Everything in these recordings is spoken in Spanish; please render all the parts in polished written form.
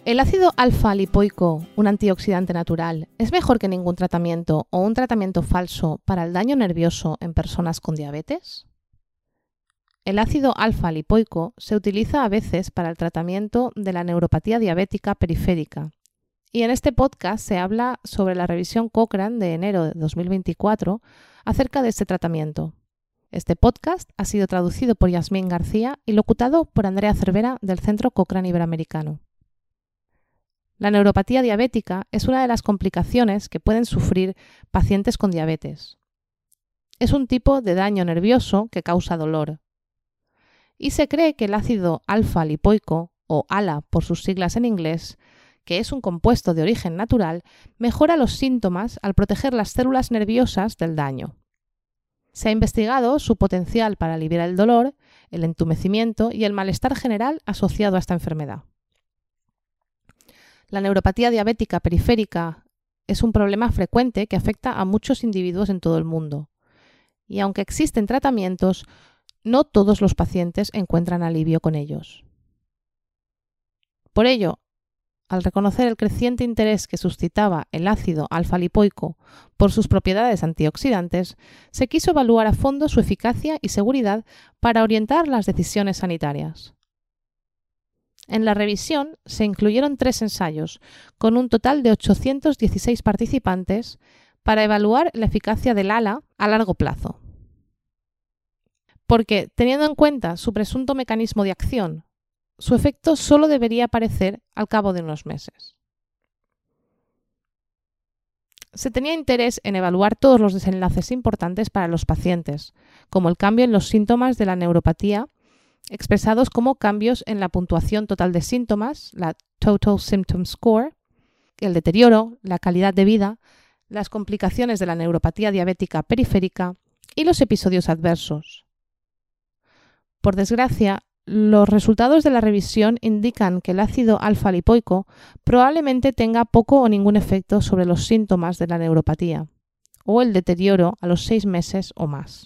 ¿El ácido alfa-lipoico, un antioxidante natural, es mejor que ningún tratamiento o un tratamiento falso para el daño nervioso en personas con diabetes? El ácido alfa-lipoico se utiliza a veces para el tratamiento de la neuropatía diabética periférica. Y en este podcast se habla sobre la revisión Cochrane de enero de 2024 acerca de este tratamiento. Este podcast ha sido traducido por Yasmín García y locutado por Andrea Cervera del Centro Cochrane Iberoamericano. La neuropatía diabética es una de las complicaciones que pueden sufrir pacientes con diabetes. Es un tipo de daño nervioso que causa dolor. Y se cree que el ácido alfa-lipoico, o ALA por sus siglas en inglés, que es un compuesto de origen natural, mejora los síntomas al proteger las células nerviosas del daño. Se ha investigado su potencial para aliviar el dolor, el entumecimiento y el malestar general asociado a esta enfermedad. La neuropatía diabética periférica es un problema frecuente que afecta a muchos individuos en todo el mundo. Y aunque existen tratamientos, no todos los pacientes encuentran alivio con ellos. Por ello, al reconocer el creciente interés que suscitaba el ácido alfa-lipoico por sus propiedades antioxidantes, se quiso evaluar a fondo su eficacia y seguridad para orientar las decisiones sanitarias. En la revisión se incluyeron 3 ensayos, con un total de 816 participantes, para evaluar la eficacia del ALA a largo plazo. Porque, teniendo en cuenta su presunto mecanismo de acción, su efecto solo debería aparecer al cabo de unos meses. Se tenía interés en evaluar todos los desenlaces importantes para los pacientes, como el cambio en los síntomas de la neuropatía, expresados como cambios en la puntuación total de síntomas, la Total Symptom Score, el deterioro, la calidad de vida, las complicaciones de la neuropatía diabética periférica y los episodios adversos. Por desgracia, los resultados de la revisión indican que el ácido alfa-lipoico probablemente tenga poco o ningún efecto sobre los síntomas de la neuropatía o el deterioro a los 6 meses o más.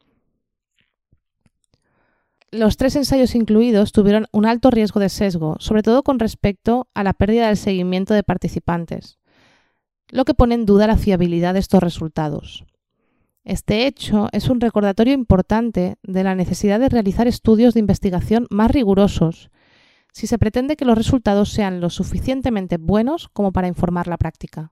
Los 3 ensayos incluidos tuvieron un alto riesgo de sesgo, sobre todo con respecto a la pérdida del seguimiento de participantes, lo que pone en duda la fiabilidad de estos resultados. Este hecho es un recordatorio importante de la necesidad de realizar estudios de investigación más rigurosos si se pretende que los resultados sean lo suficientemente buenos como para informar la práctica.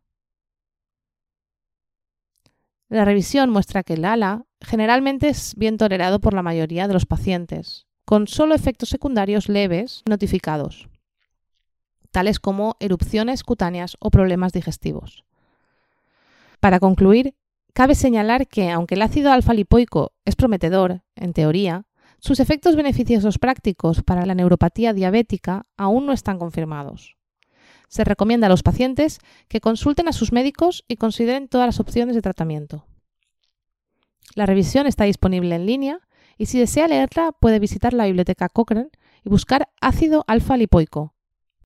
La revisión muestra que el ALA generalmente es bien tolerado por la mayoría de los pacientes, con solo efectos secundarios leves notificados, tales como erupciones cutáneas o problemas digestivos. Para concluir, cabe señalar que, aunque el ácido alfa-lipoico es prometedor, en teoría, sus efectos beneficiosos prácticos para la neuropatía diabética aún no están confirmados. Se recomienda a los pacientes que consulten a sus médicos y consideren todas las opciones de tratamiento. La revisión está disponible en línea y si desea leerla puede visitar la biblioteca Cochrane y buscar ácido alfa-lipoico